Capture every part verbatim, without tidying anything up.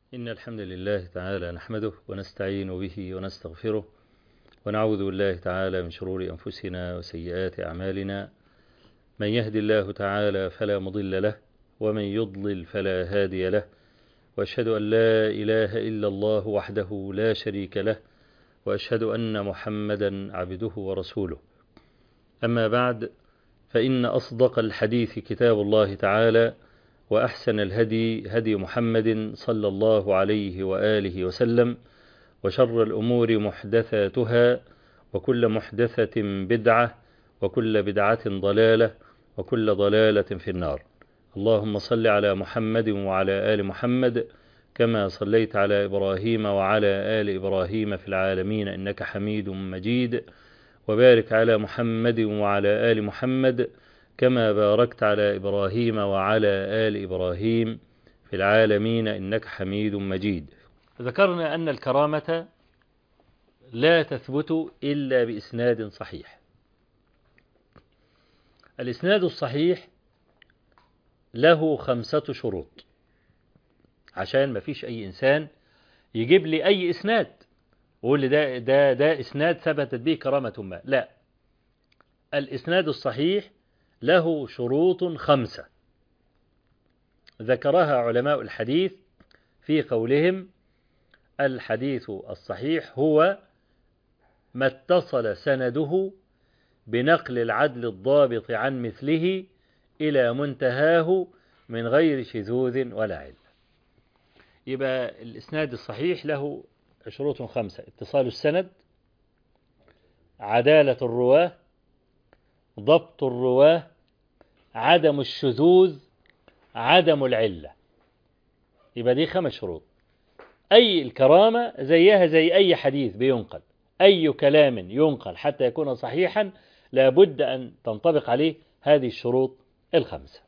إن الحمد لله تعالى نحمده ونستعين به ونستغفره ونعوذ بالله تعالى من شرور أنفسنا وسيئات أعمالنا. من يهد الله تعالى فلا مضل له ومن يضلل فلا هادي له، وأشهد أن لا إله إلا الله وحده لا شريك له، وأشهد أن محمدا عبده ورسوله. أما بعد، فإن أصدق الحديث كتاب الله تعالى، وأحسن الهدي هدي محمد صلى الله عليه وآله وسلم، وشر الأمور محدثاتها، وكل محدثة بدعة، وكل بدعة ضلالة، وكل ضلالة في النار. اللهم صل على محمد وعلى آل محمد كما صليت على إبراهيم وعلى آل إبراهيم في العالمين إنك حميد مجيد، وبارك على محمد وعلى آل محمد كما باركت على إبراهيم وعلى آل إبراهيم في العالمين إنك حميد مجيد. ذكرنا أن الكرامة لا تثبت إلا بإسناد صحيح. الإسناد الصحيح له خمسة شروط، عشان ما فيش أي إنسان يجيب لي أي إسناد ويقول لي ده, ده, ده إسناد ثبتت به كرامة ما. لا، الإسناد الصحيح له شروط خمسة ذكرها علماء الحديث في قولهم: الحديث الصحيح هو ما اتصل سنده بنقل العدل الضابط عن مثله إلى منتهاه من غير شذوذ ولا علة. يبقى الإسناد الصحيح له شروط خمسة: اتصال السند، عدالة الرواه، ضبط الرواه، عدم الشذوذ، عدم العلة. يبقى دي خمس شروط. أي الكرامة زيها زي أي حديث بينقل، أي كلام ينقل حتى يكون صحيحا لابد أن تنطبق عليه هذه الشروط الخمسة.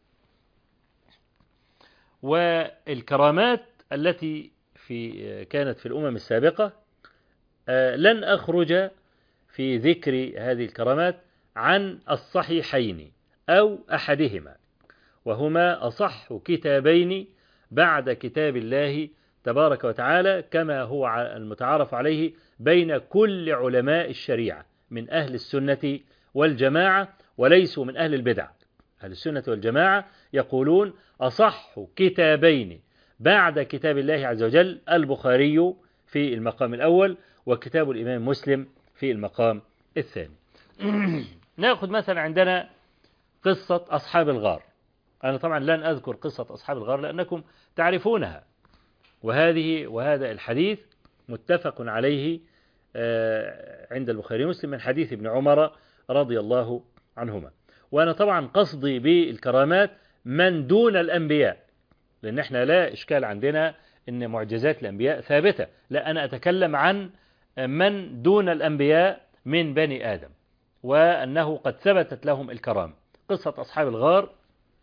والكرامات التي في كانت في الأمم السابقة لن أخرج في ذكر هذه الكرامات عن الصحيحين أو أحدهما، وهما أصح كتابين بعد كتاب الله تبارك وتعالى، كما هو المتعارف عليه بين كل علماء الشريعة من أهل السنة والجماعة وليسوا من أهل البدع. أهل السنة والجماعة يقولون أصح كتابين بعد كتاب الله عز وجل البخاري في المقام الأول، وكتاب الإمام مسلم في المقام الثاني. نأخذ مثلا عندنا قصة أصحاب الغار. أنا طبعا لن أذكر قصة أصحاب الغار لأنكم تعرفونها، وهذه وهذا الحديث متفق عليه عند البخاري ومسلم من حديث ابن عمر رضي الله عنهما. وأنا طبعا قصدي بالكرامات من دون الأنبياء، لأن احنا لا إشكال عندنا أن معجزات الأنبياء ثابتة، لا، أنا أتكلم عن من دون الأنبياء من بني آدم وأنه قد ثبتت لهم الكرامة. قصة أصحاب الغار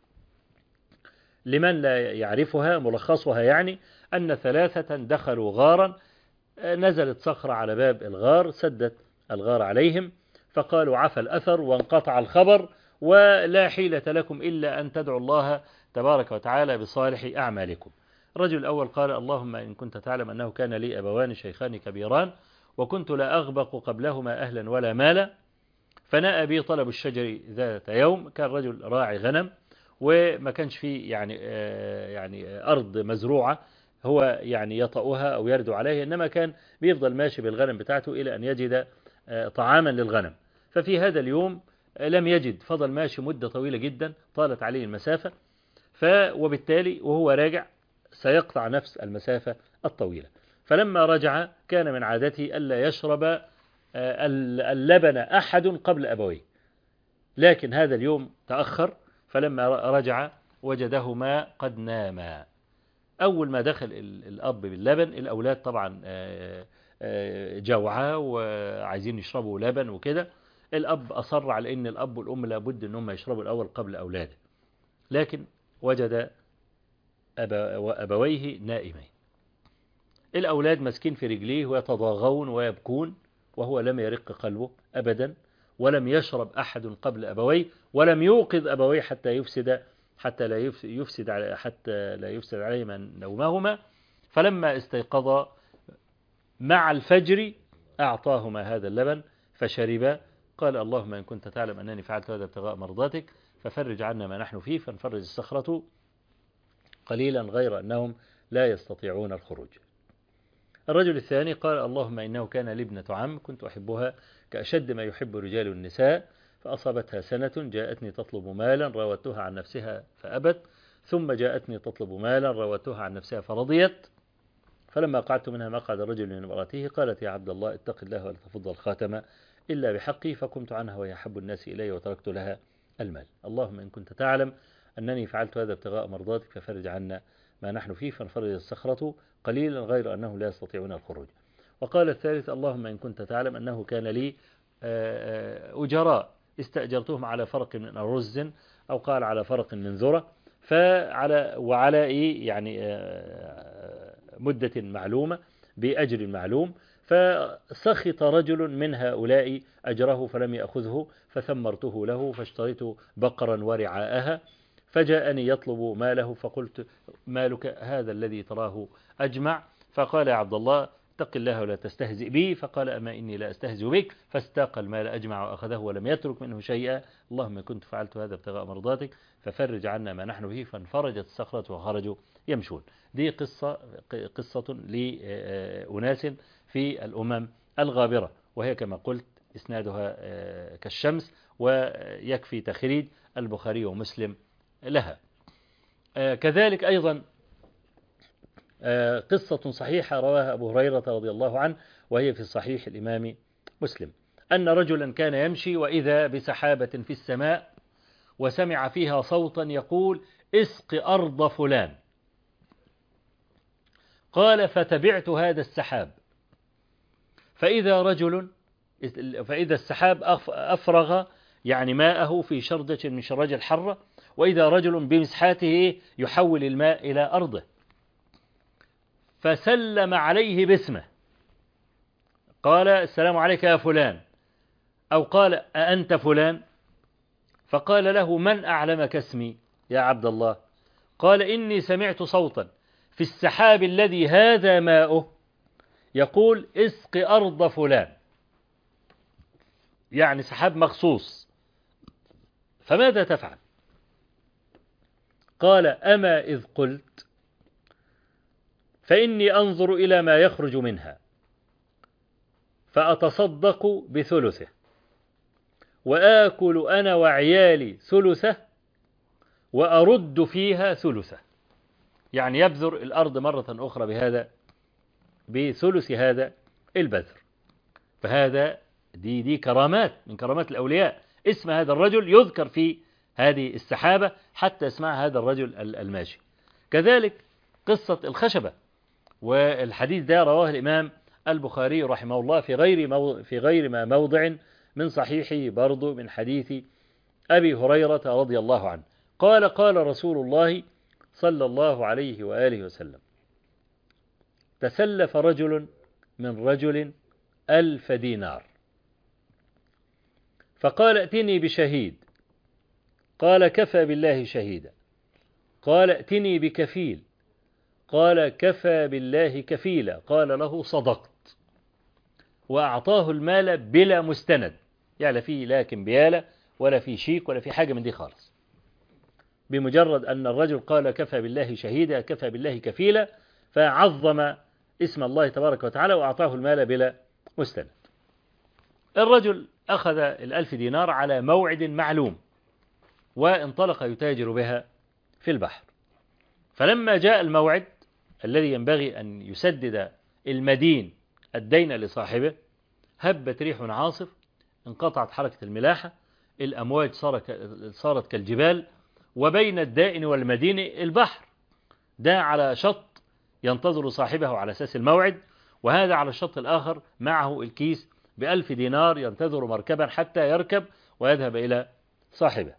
لمن لا يعرفها ملخصها يعني أن ثلاثة دخلوا غارا، نزلت صخرة على باب الغار سدت الغار عليهم، فقالوا عفى الأثر وانقطع الخبر ولا حيلة لكم إلا أن تدعوا الله تبارك وتعالى بصالح أعمالكم. الرجل الأول قال: اللهم إن كنت تعلم أنه كان لي أبوان شيخان كبيران وكنت لا أغبق قبلهما أهلا ولا مالا، فنأى بي طلب الشجر ذات يوم. كان رجل راعي غنم وما كانش فيه يعني يعني أرض مزروعة هو يعني يطأها أو يردو عليها، إنما كان بيفضل ماشي بالغنم بتاعته إلى أن يجد طعاما للغنم. ففي هذا اليوم لم يجد، فضل ماشي مدة طويلة جدا طالت عليه المسافة، ف وبالتالي وهو راجع سيقطع نفس المسافة الطويلة. فلما رجع كان من عادته ألا يشرب اللبن أحد قبل أبويه، لكن هذا اليوم تأخر، فلما رجع وجدهما قد ناما. أول ما دخل الأب باللبن الأولاد طبعا جوعى وعايزين يشربوا لبن وكده. الأب أصر على أن الأب والأم لابد أنهم يشربوا الأول قبل أولاده، لكن وجد أبويه نائمين. الأولاد مسكين في رجليه ويتضاغون ويبكون، وهو لم يرق قلبه أبدا، ولم يشرب أحد قبل أبويه، ولم يوقظ أبويه حتى يفسد حتى لا يفسد حتى لا يفسد عليهما نومهما. فلما استيقظ مع الفجر أعطاهما هذا اللبن فشربا. قال اللهم إن كنت تعلم أنني فعلت هذا ابتغاء مرضاتك ففرج عنا ما نحن فيه. فانفرج الصخرة قليلا غير أنهم لا يستطيعون الخروج. الرجل الثاني قال اللهم إنه كان لي ابنة عم كنت أحبها كأشد ما يحب الرجال النساء، فأصابتها سنة جاءتني تطلب مالا راودتها عن نفسها فأبت، ثم جاءتني تطلب مالا راودتها عن نفسها فرضيت، فلما قعدت منها مقعد الرجل من امرأته قالت يا عبد الله اتق الله ولا تفض الخاتم إلا بحقي، فقمت عنها وهي أحب الناس إلي وتركت لها المال. اللهم إن كنت تعلم أنني فعلت هذا ابتغاء مرضاتك ففرج عنا ما نحن فيه. فانفرج الصخرة قليلا غير أنه لا يستطيعون الخروج. وقال الثالث اللهم إن كنت تعلم أنه كان لي أجراء استأجرتهم على فرق من أرز أو قال على فرق من ذرة، فعلى وعلى إيه يعني مدة معلومة بأجر معلوم، فسخط رجل من هؤلاء أجره فلم يأخذه فثمرته له فاشتريت بقرا ورعاءها، فجاءني يطلب ماله فقلت مالك هذا الذي تراه أجمع؟ فقال يا عبد الله اتق الله ولا تستهزئ بي، فقال أما إني لا أستهزئ بك، فاستاق المال أجمع وأخذه ولم يترك منه شيئا. اللهم كنت فعلت هذا ابتغاء مرضاتك ففرج عنا ما نحن فيه. فانفرجت الصخرة وخرجوا يمشون. دي قصة قصة لأناس في الأمم الغابرة، وهي كما قلت إسنادها كالشمس، ويكفي تخريج البخاري ومسلم لها. كذلك أيضا قصة صحيحة رواها أبو هريرة رضي الله عنه وهي في صحيح الإمام مسلم، أن رجلا كان يمشي وإذا بسحابة في السماء وسمع فيها صوتا يقول اسق أرض فلان. قال فتبعت هذا السحاب فإذا رجل فإذا السحاب أفرغ يعني ماءه في شرجة من شراج الحرة، وإذا رجل بمسحاته يحول الماء إلى أرضه، فسلم عليه باسمه قال السلام عليك يا فلان، أو قال أأنت فلان؟ فقال له من أعلمك اسمي يا عبد الله؟ قال إني سمعت صوتا في السحاب الذي هذا ماؤه يقول اسق أرض فلان، يعني سحاب مخصوص، فماذا تفعل؟ قال أما إذ قلت فإني أنظر إلى ما يخرج منها فأتصدق بثلثه وآكل أنا وعيالي ثلثه وأرد فيها ثلثه، يعني يبذر الأرض مرة أخرى بهذا بثلث هذا البذر. فهذا دي دي كرامات من كرامات الأولياء. اسم هذا الرجل يذكر في هذه السحابة حتى اسمع هذا الرجل الماشي. كذلك قصة الخشبة، والحديث ده رواه الإمام البخاري رحمه الله في غير مو في غير ما موضع من صحيحه برضو من حديث أبي هريرة رضي الله عنه قال قال رسول الله صلى الله عليه وآله وسلم تسلف رجل من رجل ألف دينار فقال ائتني بشهيد، قال كفى بالله شهيدا، قال ائتني بكفيل، قال كفى بالله كفيلا، قال له صدقت، وأعطاه المال بلا مستند، يعني فيه لا كمبيالة ولا فيه شيك ولا فيه حاجة من دي خالص، بمجرد أن الرجل قال كفى بالله شهيدا كفى بالله كفيلا فعظم اسم الله تبارك وتعالى وأعطاه المال بلا مستند. الرجل أخذ الألف دينار على موعد معلوم وانطلق يتاجر بها في البحر، فلما جاء الموعد الذي ينبغي أن يسدد المدين الدين لصاحبه هبت ريح عاصف، انقطعت حركة الملاحة، الأمواج صارت كالجبال، وبين الدائن والمدين البحر، ده على شط ينتظر صاحبه على أساس الموعد، وهذا على الشط الآخر معه الكيس بألف دينار ينتظر مركبا حتى يركب ويذهب إلى صاحبه.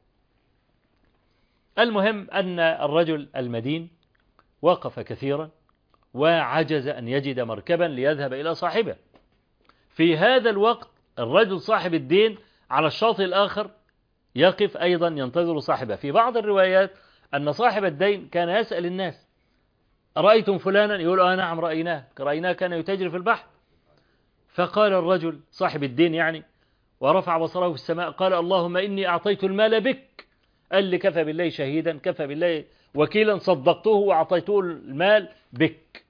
المهم أن الرجل المدين وقف كثيرا وعجز أن يجد مركبا ليذهب إلى صاحبه. في هذا الوقت الرجل صاحب الدين على الشاطئ الآخر يقف أيضا ينتظر صاحبه. في بعض الروايات أن صاحب الدين كان يسأل الناس أرأيتم فلانا؟ يقول آه نعم رأيناه رأيناه كان يتاجر في البحر. فقال الرجل صاحب الدين يعني ورفع بصره في السماء قال اللهم إني أعطيت المال بك. قال لي كفى بالله شهيدا كفى بالله وكيلا صدقته وأعطيته المال بك.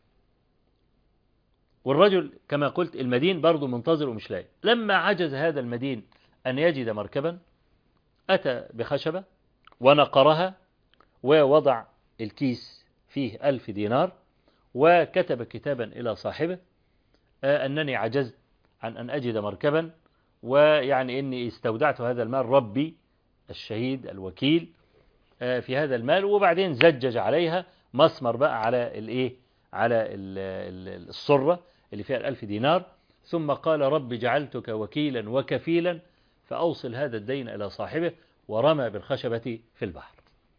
والرجل كما قلت المدين برضه منتظر ومش لاقي. لما عجز هذا المدين أن يجد مركبا أتى بخشبة ونقرها ووضع الكيس فيه ألف دينار وكتب كتابا إلى صاحبه أنني عجزت عن أن أجد مركبا ويعني إني استودعت هذا المال ربي الشهيد الوكيل في هذا المال. وبعدين زجج عليها مسمر بقى على الإيه على الصرة اللي فيها الألف دينار ثم قال رب جعلتك وكيلا وكفيلا فأوصل هذا الدين إلى صاحبه ورمى بالخشبة في البحر.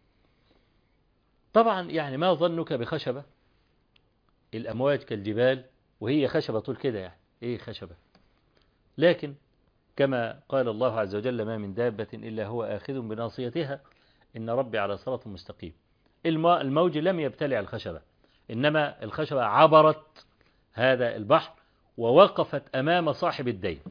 طبعا يعني ما ظنك بخشبة الأمواج كالجبال وهي خشبة طول كده يعني إيه خشبة. لكن كما قال الله عز وجل ما من دابة إلا هو آخذ بناصيتها إن ربي على صراط مستقيم. الموج لم يبتلع الخشبة إنما الخشبة عبرت هذا البحر ووقفت أمام صاحب الدين.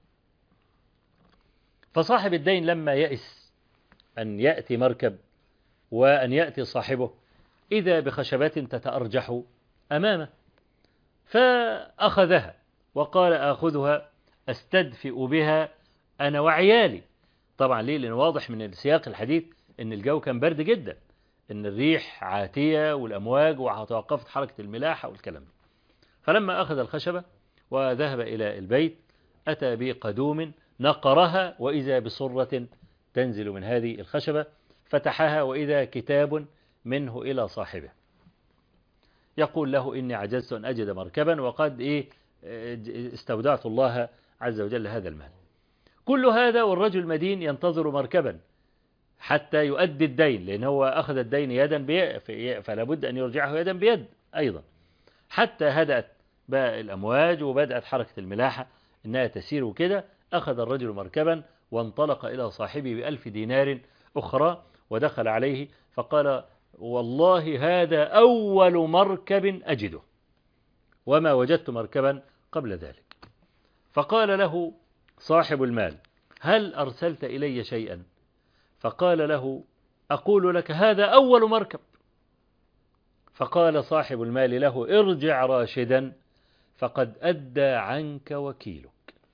فصاحب الدين لما يئس أن يأتي مركب وأن يأتي صاحبه إذا بخشبات تتأرجح أمامه فأخذها وقال آخذها أستدفئ بها أنا وعيالي. طبعا ليه؟ لأن واضح من السياق الحديث أن الجو كان برد جدا أن الريح عاتية والأمواج وتوقفت حركة الملاحة والكلام ده. فلما أخذ الخشبة وذهب إلى البيت أتى بقدوم نقرها وإذا بصرة تنزل من هذه الخشبة فتحها وإذا كتاب منه إلى صاحبه يقول له إني عجزت أن أجد مركبا وقد إيه استودعت الله عز وجل هذا المال. كل هذا والرجل مدين ينتظر مركبا حتى يؤدي الدين لأن هو أخذ الدين يدا بيد فلا بد أن يرجعه يدا بيد أيضا حتى هدأت بقى الأمواج وبدأت حركة الملاحة إنها تسير وكده. أخذ الرجل مركبا وانطلق إلى صاحبه بألف دينار أخرى ودخل عليه فقال والله هذا أول مركب أجده وما وجدت مركبا قبل ذلك. فقال له صاحب المال هل أرسلت إلي شيئا؟ فقال له أقول لك هذا أول مركب. فقال صاحب المال له ارجع راشدا فقد أدى عنك وكيلك.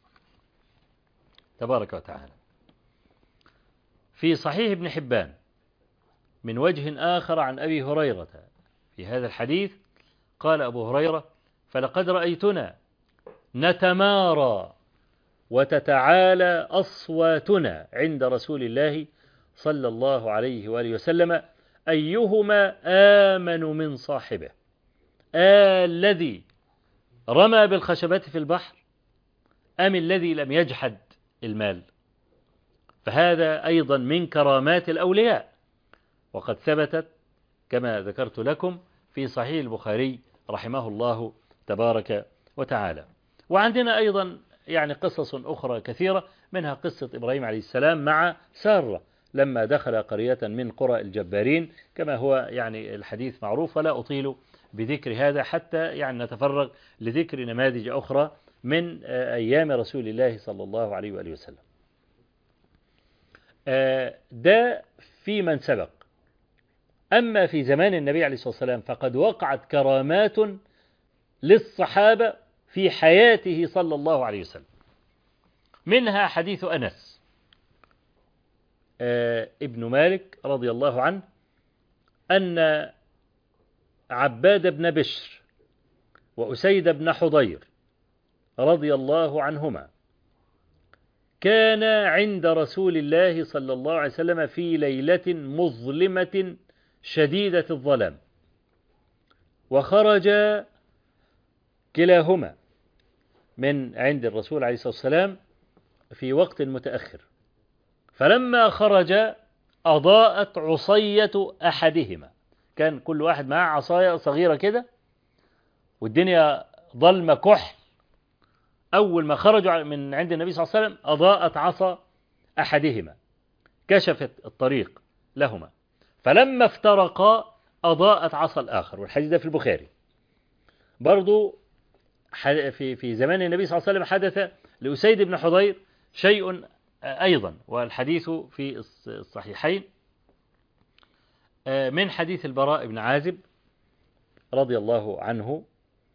تبارك وتعالى. في صحيح ابن حبان من وجه آخر عن أبي هريرة في هذا الحديث قال أبو هريرة فلقد رأيتنا نتمارى وتتعالى أصواتنا عند رسول الله صلى الله عليه وآله وسلم أيهما آمن من صاحبه آه الذي رمى بالخشبات في البحر أم الذي لم يجحد المال. فهذا أيضا من كرامات الأولياء وقد ثبتت كما ذكرت لكم في صحيح البخاري رحمه الله تبارك وتعالى. وعندنا أيضا يعني قصص أخرى كثيرة منها قصة إبراهيم عليه السلام مع سارة لما دخل قرية من قرى الجبارين كما هو يعني الحديث معروف ولا أطيل بذكر هذا حتى يعني نتفرغ لذكر نماذج أخرى من أيام رسول الله صلى الله عليه وآله وسلم. ده في من سبق. أما في زمان النبي عليه الصلاة والسلام فقد وقعت كرامات للصحابة في حياته صلى الله عليه وسلم. منها حديث أنس ابن مالك رضي الله عنه أن عباد بن بشر وأسيد بن حضير رضي الله عنهما كان عند رسول الله صلى الله عليه وسلم في ليلة مظلمة شديدة الظلام وخرج كلاهما من عند الرسول عليه الصلاة والسلام في وقت متأخر. فلما خرج أضاءت عصية أحدهما كان كل واحد معه عصاية صغيرة كده والدنيا ظلمة كحل. أول ما خرجوا من عند النبي صلى الله عليه وسلم أضاءت عصا أحدهما كشفت الطريق لهما. فلما افترقا أضاءت عصا الآخر، والحديث ده في البخاري. برضو في في زمان النبي صلى الله عليه وسلم حدث لأسيد بن حضير شيء أيضا، والحديث في الصحيحين من حديث البراء بن عازب رضي الله عنه،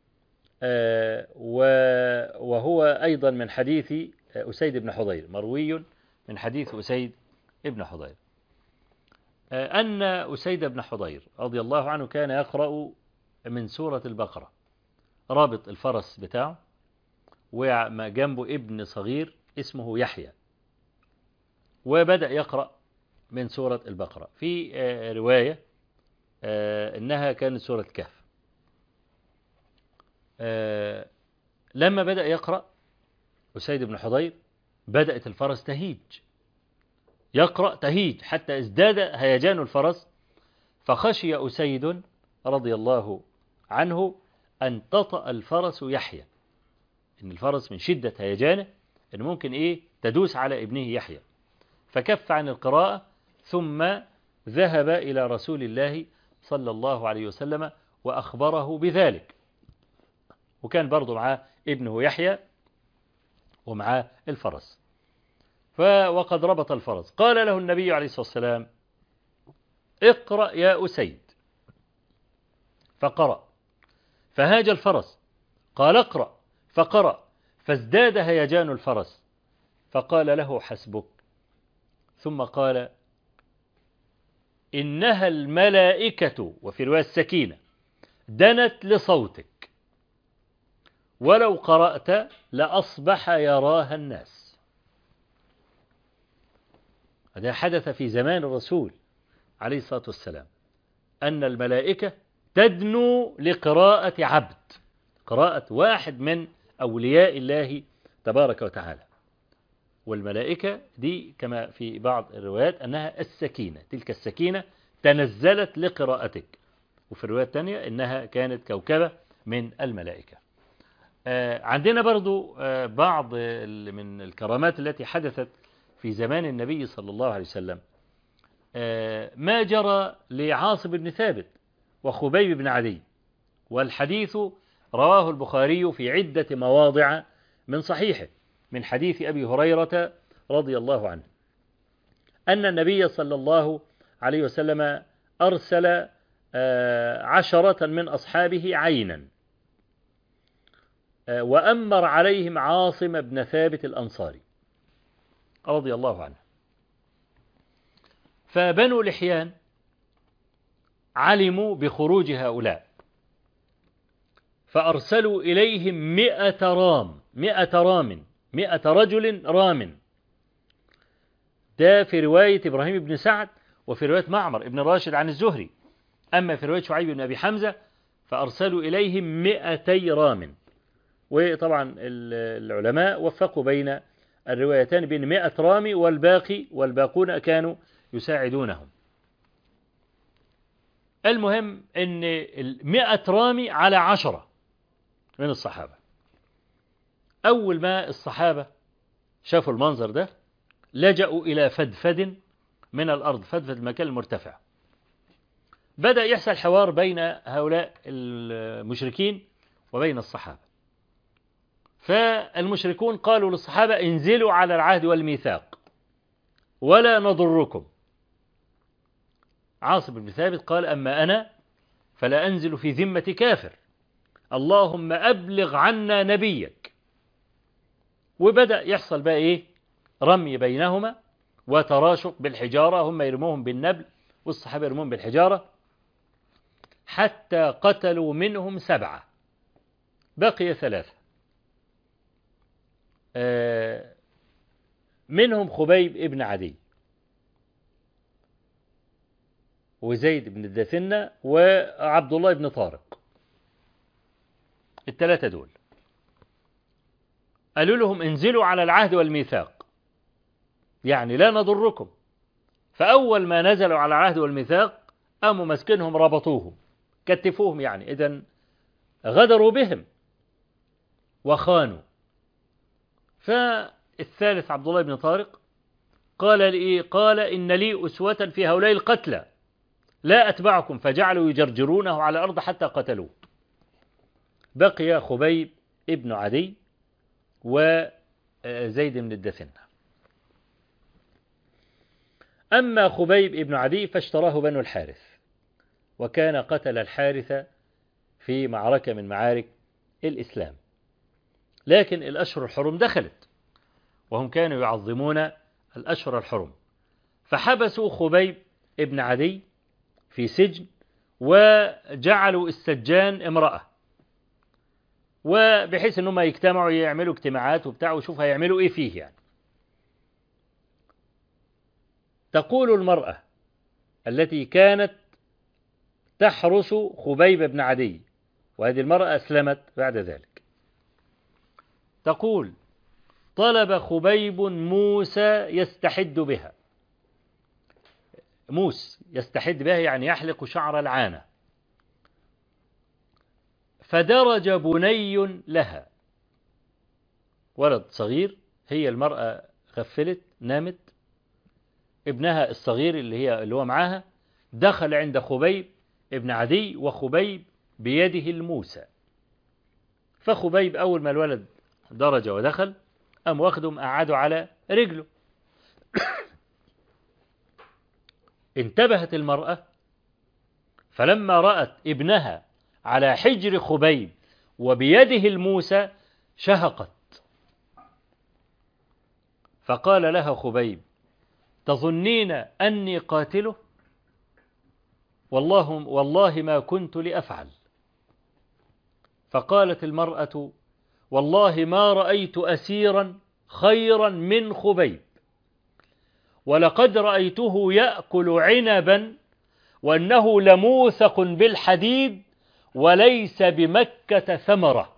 وهو أيضا من حديث أسيد بن حضير، مروي من حديث أسيد بن حضير، أن أسيد بن حضير رضي الله عنه كان يقرأ من سورة البقرة، رابط الفرس بتاعه وجنبه ابن صغير اسمه يحيى، وبدأ يقرأ من سورة البقرة. في رواية إنها كانت سورة الكهف. لما بدأ يقرأ أسيد بن حضير بدأت الفرس تهيج، يقرأ تهيج حتى ازداد هيجان الفرس، فخشي أسيد رضي الله عنه أن تطأ الفرس يحيى، إن الفرس من شدة هيجانه إن ممكن إيه تدوس على ابنه يحيى، فكف عن القراءة ثم ذهب إلى رسول الله صلى الله عليه وسلم وأخبره بذلك، وكان برضو معاه ابنه يحيى ومعاه الفرس، وقد ربط الفرس. قال له النبي عليه الصلاة والسلام اقرأ يا أسيد، فقرأ، فهاج الفرس، قال اقرأ، فقرأ، فازداد هيجان الفرس، فقال له حسبك، ثم قال إنها الملائكة، وفي رواية السكينة، دنت لصوتك، ولو قرأت لأصبح يراها الناس. هذا حدث في زمان الرسول عليه الصلاة والسلام، أن الملائكة تدنو لقراءة عبد، قراءة واحد من أولياء الله تبارك وتعالى. والملائكة دي كما في بعض الروايات أنها السكينة، تلك السكينة تنزلت لقراءتك، وفي الرواية الثانية أنها كانت كوكبة من الملائكة. عندنا برضو بعض من الكرامات التي حدثت في زمان النبي صلى الله عليه وسلم، ما جرى لعاصم بن ثابت وخبيب بن عدي، والحديث رواه البخاري في عدة مواضع من صحيحه، من حديث أبي هريرة رضي الله عنه أن النبي صلى الله عليه وسلم أرسل عشرة من أصحابه عينا، وأمر عليهم عاصم بن ثابت الأنصاري رضي الله عنه. فبنو لحيان علموا بخروج هؤلاء، فأرسلوا إليهم مئة رام، مئة رام، مئة رجل رام. ده في رواية إبراهيم بن سعد، وفي رواية معمر بن راشد عن الزهري. أما في رواية شعيب بن أبي حمزة فأرسلوا إليهم مئتي رام. وطبعا العلماء وفقوا بين الروايتان بين مئة رامي والباقي والباقون كانوا يساعدونهم. المهم أن المئة رامي على عشرة من الصحابة. أول ما الصحابة شافوا المنظر ده لجأوا إلى فدفد من الأرض، فدفد المكان المرتفع. بدأ يحصل حوار بين هؤلاء المشركين وبين الصحابة. فالمشركون قالوا للصحابة انزلوا على العهد والميثاق ولا نضركم. عاصم بن ثابت قال أما أنا فلا أنزل في ذمة كافر، اللهم أبلغ عنا نبيك. وبدأ يحصل بقى إيه رمي بينهما وتراشق بالحجارة، هم يرموهم بالنبل والصحابة يرموهم بالحجارة، حتى قتلوا منهم سبعة، بقي ثلاثة، منهم خبيب ابن عدي وزيد بن الدثنة وعبد الله بن طارق. الثلاثة دول قالوا لهم انزلوا على العهد والميثاق، يعني لا نضركم. فأول ما نزلوا على العهد والميثاق قاموا مسكنهم ربطوهم كتفوهم، يعني إذن غدروا بهم وخانوا. فالثالث عبد الله بن طارق قال لي قال إن لي أسوة في هؤلاء القتلى، لا أتبعكم، فجعلوا يجرجرونه على الأرض حتى قتلوه. بقي خبيب ابن عدي وزيد بن الدثنة. أما خبيب ابن عدي فاشتراه بنو الحارث، وكان قتل الحارث في معركة من معارك الإسلام، لكن الأشهر الحرم دخلت وهم كانوا يعظمون الأشهر الحرم، فحبسوا خبيب ابن عدي في سجن وجعلوا السجان امرأة، وبحيث أنهم يجتمعوا يعملوا اجتماعات وبتاع وشوف هيعملوا إيه فيه يعني. تقول المرأة التي كانت تحرس خبيب بن عدي، وهذه المرأة أسلمت بعد ذلك، تقول: طلب خبيب موسى يستحد بها. موس يستحد بها يعني يحلق شعر العانة، فدرج بني لها، ولد صغير، هي المرأة غفلت نامت، ابنها الصغير اللي هي اللي هو معاها دخل عند خبيب ابن عدي وخبيب بيده الموسى، فخبيب أول ما الولد درج ودخل أم واخدهم قعدوا على رجله. انتبهت المرأة فلما رأت ابنها على حجر خبيب وبيده الموسى شهقت، فقال لها خبيب: تظنين أني قاتله؟ والله, والله ما كنت لأفعل. فقالت المرأة: والله ما رأيت أسيرا خيرا من خبيب، ولقد رأيته يأكل عنبا وأنه لموثق بالحديد وليس بمكة ثمرة.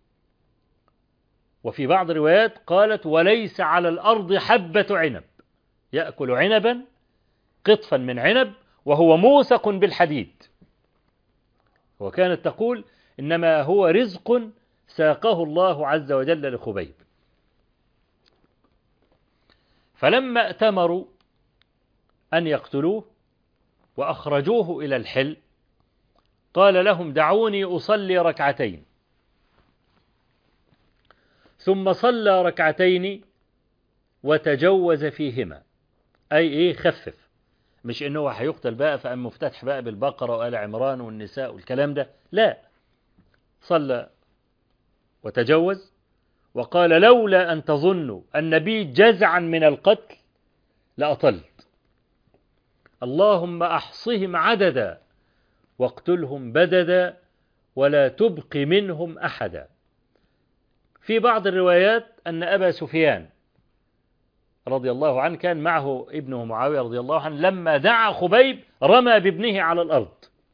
وفي بعض الروايات قالت: وليس على الأرض حبة عنب، يأكل عنبا قطفا من عنب وهو موثق بالحديد. وكانت تقول: إنما هو رزق ساقه الله عز وجل لخبيب. فلما ائتمروا أن يقتلوه وأخرجوه إلى الحل قال لهم: دعوني أصلي ركعتين. ثم صلى ركعتين وتجوز فيهما، أي إيه خفف، مش إنه هيقتل بقى فأم مفتتح بقى بالبقرة وآل عمران والنساء والكلام ده، لا، صلى وتجوز وقال: لولا أن تظنوا أن بي جزعا من القتل لأطلت، اللهم أحصهم عددا واقتلهم بددا ولا تبق منهم أحدا. في بعض الروايات أن أبا سفيان رضي الله عنه كان معه ابنه معاوية رضي الله عنه، لما دعا خبيب رمى بابنه على الأرض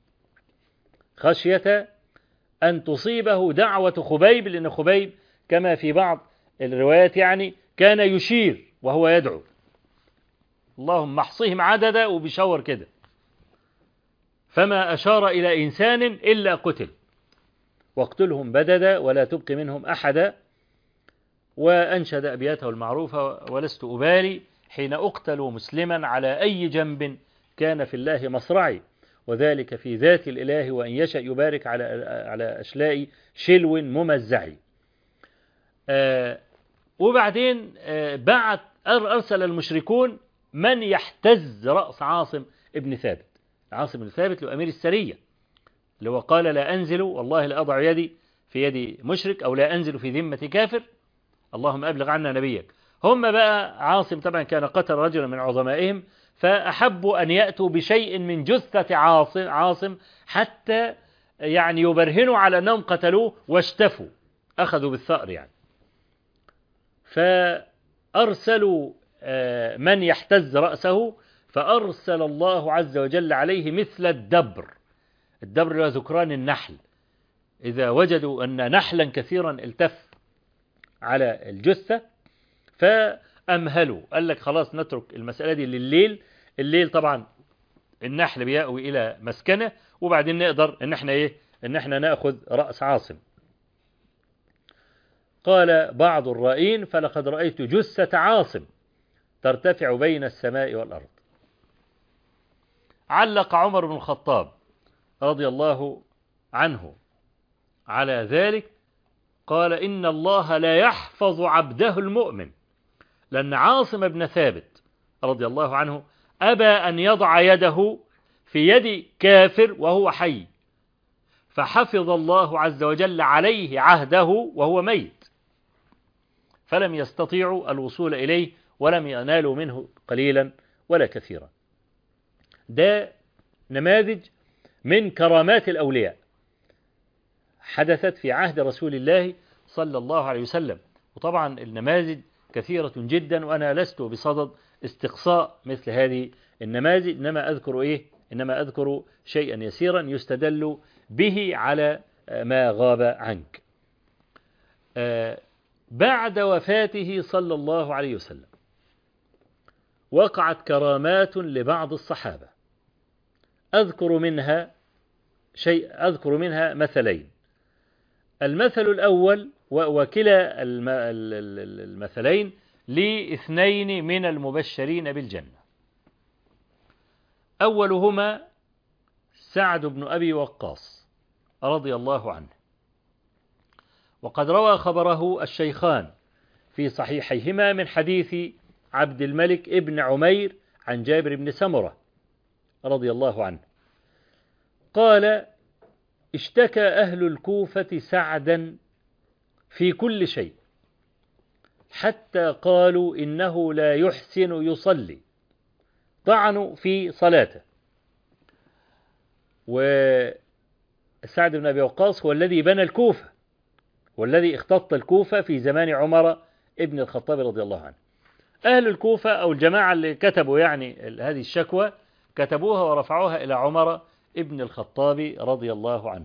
خشية أن تصيبه دعوة خبيب، لأن خبيب كما في بعض الروايات يعني كان يشير وهو يدعو: اللهم احصهم عددا، وبيشاور كده، فما أشار إلى إنسان إلا قتل، واقتلهم بددا ولا تبق منهم أحدا. وأنشد أبياته المعروفة: ولست أبالي حين أقتل مسلما على أي جنب كان في الله مصرعي، وذلك في ذات الإله وإن يشأ يبارك على على أشلاء شلو ممزعي. آه وبعدين آه بعت أرسل المشركون من يحتز رأس عاصم ابن ثابت. عاصم بن ثابت له أمير السرية اللي هو قال: لا أنزل والله لا أضع يدي في يد مشرك أو لا أنزل في ذمة كافر، اللهم أبلغ عنا نبيك. هم بقى عاصم طبعا كان قتل رجلا من عظمائهم، فأحبوا أن يأتوا بشيء من جثة عاصم, عاصم حتى يعني يبرهنوا على أنهم قتلوه واشتفوا، أخذوا بالثأر يعني. فأرسلوا من يحتز رأسه، فأرسل الله عز وجل عليه مثل الدبر. الدبر هو ذكران النحل، إذا وجدوا أن نحلا كثيرا التف على الجثة فأمهلوا، قال لك خلاص نترك المسألة دي لليل. الليل طبعا النحل بيأوي إلى مسكنه، وبعدين نقدر إن احنا إيه إن احنا نأخذ رأس عاصم. قال بعض الرائين: فلقد رأيت جثة عاصم ترتفع بين السماء والأرض. علق عمر بن الخطاب رضي الله عنه على ذلك، قال إن الله لا يحفظ عبده المؤمن، لأن عاصم بن ثابت رضي الله عنه أبى أن يضع يده في يد كافر وهو حي، فحفظ الله عز وجل عليه عهده وهو ميت، فلم يستطيعوا الوصول إليه ولم ينالوا منه قليلا ولا كثيرا. ده نماذج من كرامات الأولياء حدثت في عهد رسول الله صلى الله عليه وسلم. وطبعا النماذج كثيرة جدا، وأنا لست بصدد استقصاء مثل هذه النماذج، إنما أذكر إيه؟ إنما أذكر شيئا يسيرا يستدل به على ما غاب عنك. بعد وفاته صلى الله عليه وسلم وقعت كرامات لبعض الصحابة، أذكر منها شيء أذكر منها مثلين. المثل الأول، وكلا المثلين لاثنين من المبشرين بالجنة. أولهما سعد بن أبي وقاص رضي الله عنه، وقد روى خبره الشيخان في صحيحيهما من حديث عبد الملك ابن عمير عن جابر بن سمرة رضي الله عنه قال: اشتكى أهل الكوفة سعدا في كل شيء، حتى قالوا إنه لا يحسن يصلي، طعنوا في صلاته. وسعد بن أبي وقاص هو الذي بنى الكوفة والذي اختط الكوفة في زمان عمر ابن الخطاب رضي الله عنه. أهل الكوفة أو الجماعة اللي كتبوا يعني هذه الشكوى كتبوها ورفعوها إلى عمر ابن الخطاب رضي الله عنه،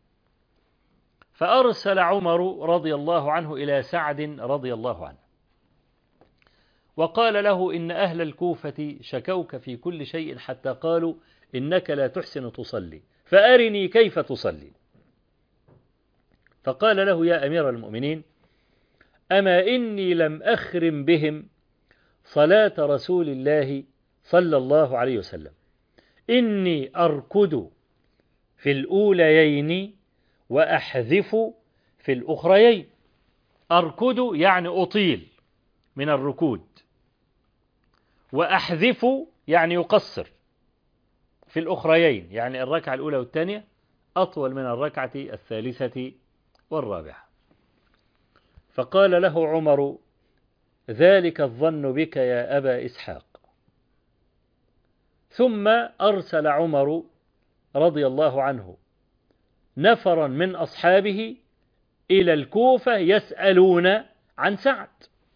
فأرسل عمر رضي الله عنه إلى سعد رضي الله عنه وقال له: إن أهل الكوفة شكوك في كل شيء حتى قالوا إنك لا تحسن تصلي، فأرني كيف تصلي. فقال له: يا أمير المؤمنين، أما إني لم أخرم بهم صلاة رسول الله صلى الله عليه وسلم، إني أركض في الأوليين وأحذف في الأخريين. أركض يعني أطيل من الركود، وأحذف يعني يقصر، في الأخريين يعني الركعة الأولى والثانية أطول من الركعة الثالثة والرابعة. فقال له عمر: ذلك الظن بك يا أبا إسحاق. ثم أرسل عمر رضي الله عنه نفرا من أصحابه إلى الكوفة يسألون عن سعد،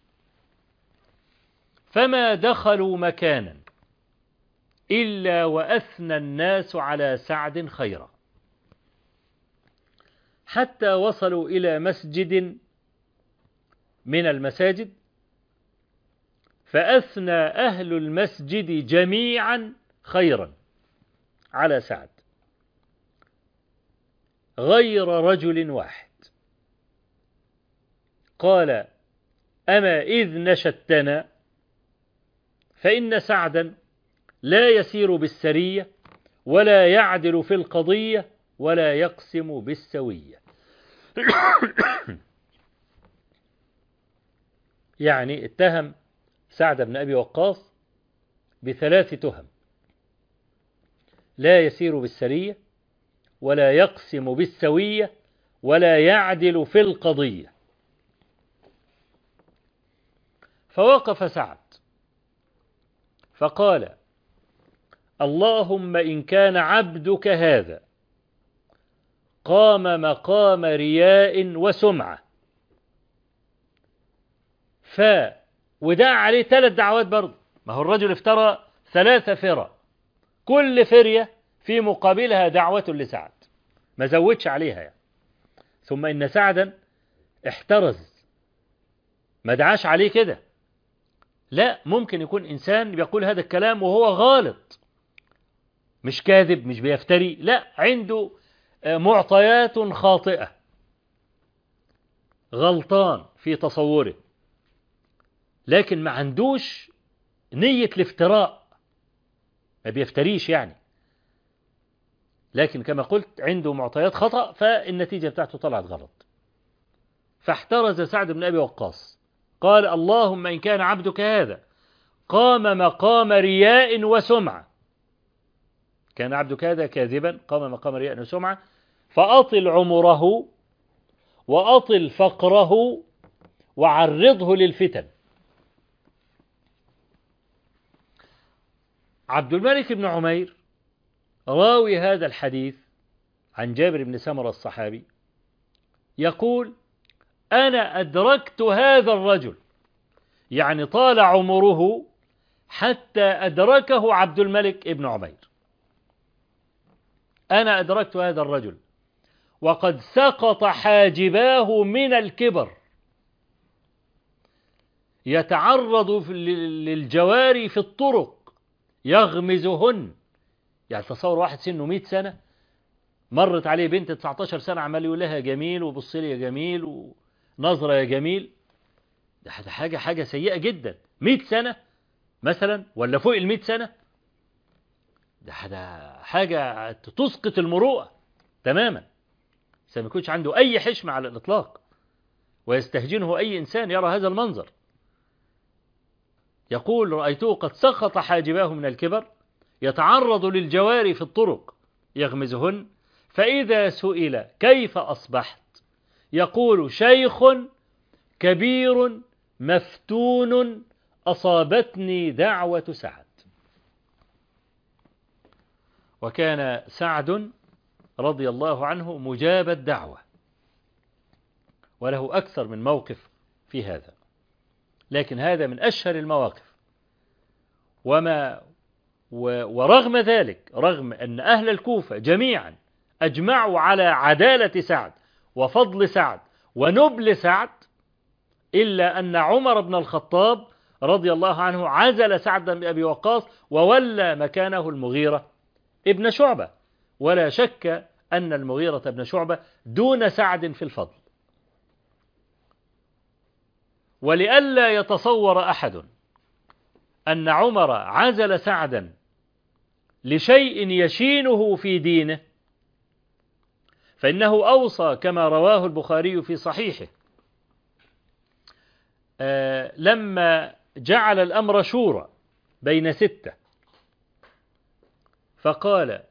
فما دخلوا مكانا إلا وأثنى الناس على سعد خيرا، حتى وصلوا إلى مسجد من المساجد، فأثنى أهل المسجد جميعا خيرا على سعد غير رجل واحد. قال: أما إذ نشدتنا فإن سعدا لا يسير بالسرية ولا يعدل في القضية ولا يقسم بالسوية. يعني اتهم سعد بن أبي وقاص بثلاث تهم: لا يسير بالسرية ولا يقسم بالسوية ولا يعدل في القضية. فوقف سعد فقال: اللهم إن كان عبدك هذا قام مقام رياء وسمعة ف ودع عليه ثلاث دعوات برضه، ما هو الرجل افترى ثلاث فرى، كل فرية في مقابلها دعوة لسعد، ما زودش عليها يعني. ثم إن سعدا احترز، ما دعاش عليه كده، لا، ممكن يكون إنسان بيقول هذا الكلام وهو غالط، مش كاذب، مش بيفتري، لا، عنده معطيات خاطئة، غلطان في تصوره، لكن ما عندوش نية الافتراء، ما بيفتريش يعني، لكن كما قلت عنده معطيات خطأ، فالنتيجة بتاعته طلعت غلط. فاحترز سعد بن أبي وقاص، قال اللهم إن كان عبدك هذا قام مقام رياء وسمعة، كان عبدك هذا كاذبا قام مقام رياء وسمعة، فأطل عمره وأطل فقره وعرضه للفتن. عبد الملك بن عمير راوي هذا الحديث عن جابر بن سمرة الصحابي يقول أنا أدركت هذا الرجل، يعني طال عمره حتى أدركه عبد الملك بن عمير. أنا أدركت هذا الرجل وقد سقط حاجباه من الكبر، يتعرض للجواري في الطرق يغمزهن. يعني تصور واحد سنه مئة سنة مرت عليه بنت تسعة عشر سنة عمال يقول لها جميل وبص لي يا جميل ونظرة يا جميل. ده حاجة حاجة سيئة جدا. مئة سنة مثلا ولا فوق المئة سنة، ده حاجة تسقط المروءة تماما. ما يكونش عنده أي حشمة على الإطلاق، ويستهجنه أي إنسان يرى هذا المنظر. يقول رأيته قد سقط حاجباه من الكبر، يتعرض للجواري في الطرق يغمزهن، فإذا سئل كيف أصبحت يقول شيخ كبير مفتون أصابتني دعوة سعد. وكان سعد رضي الله عنه مجاب الدعوة، وله أكثر من موقف في هذا، لكن هذا من أشهر المواقف. وما ورغم ذلك، رغم أن أهل الكوفة جميعا أجمعوا على عدالة سعد وفضل سعد ونبل سعد، إلا أن عمر بن الخطاب رضي الله عنه عزل سعد بن أبي وقاص وولى مكانه المغيرة ابن شعبة. ولا شك أن المغيرة بن شعبة دون سعد في الفضل. ولئلا يتصور أحد أن عمر عزل سعدا لشيء يشينه في دينه، فإنه أوصى كما رواه البخاري في صحيحه آه لما جعل الأمر شورى بين ستة، فقال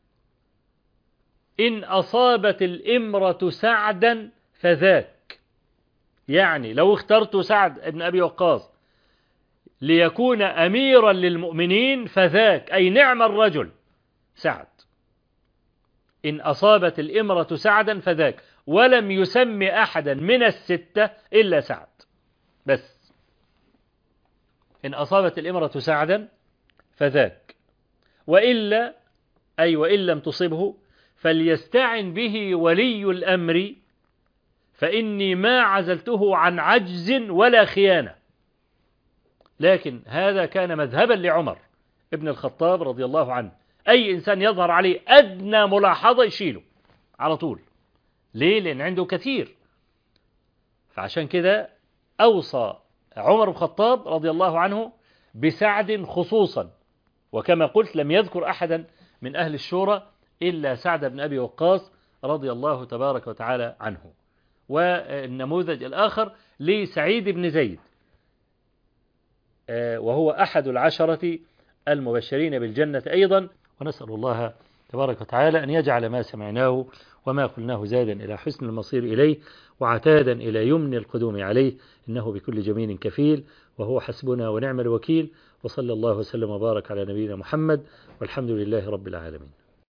إن أصابت الإمرة سعدا فذاك، يعني لو اخترت سعد بن أبي وقاص ليكون أميرا للمؤمنين فذاك، أي نعم الرجل سعد. إن أصابت الإمرة سعدا فذاك، ولم يسم أحدا من الستة إلا سعد بس. إن أصابت الإمرة سعدا فذاك، وإلا أي وإن لم تصبه فليستعن به ولي الأمر، فإني ما عزلته عن عجز ولا خيانة. لكن هذا كان مذهبا لعمر ابن الخطاب رضي الله عنه، أي إنسان يظهر عليه أدنى ملاحظة يشيله على طول. ليه؟ لأن عنده كثير. فعشان كده أوصى عمر بن الخطاب رضي الله عنه بسعد خصوصا، وكما قلت لم يذكر أحدا من أهل الشورى إلا سعد بن أبي وقاص رضي الله تبارك وتعالى عنه. والنموذج الآخر لسعيد بن زيد، وهو أحد العشرة المبشرين بالجنة أيضا. ونسأل الله تبارك وتعالى أن يجعل ما سمعناه وما قلناه زادا إلى حسن المصير إليه وعتادا إلى يمن القدوم عليه، إنه بكل جميل كفيل، وهو حسبنا ونعم الوكيل. وصلى الله وسلم وبارك على نبينا محمد، والحمد لله رب العالمين.